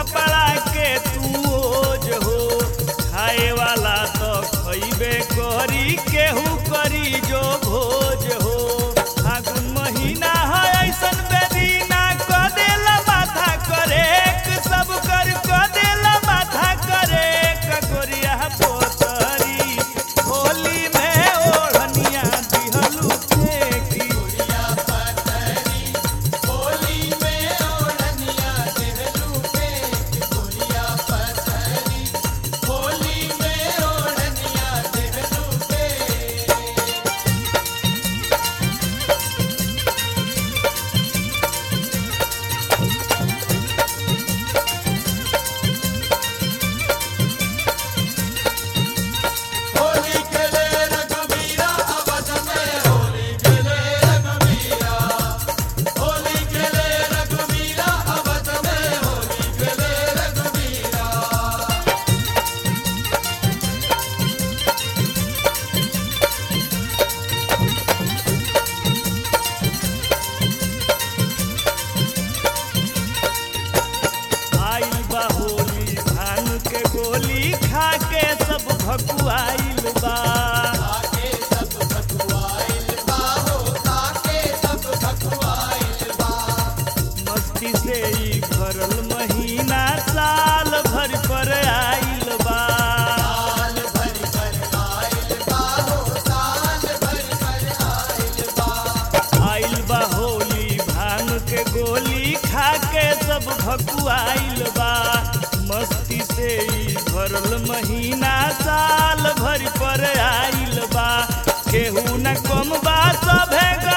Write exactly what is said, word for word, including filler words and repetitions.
कपड़ा के तू ओज हो खाए वाला तो खइबे करी केहू करी जो भोज हो फागुन महीना है ऐसन बेदीना क देला माथा करे सब कर क देला माथा करे ककोरिया पोतरी होली में ओढ़निया दिहलू फेंकी गोली खा के सब भकुआइल बा खाके सब भकुआइल बा हो खाके सब भकुआइल बा मस्ती से ही भरल महीना साल भर पर आइल बा साल भर पर आइल बा हो साल भर पर आइल बा आइल बा होली भांग के गोली खा के सब भकुआइल बा मस्ती से ही भरल महीना साल भर पर आइल बा केहू न कम बा सभे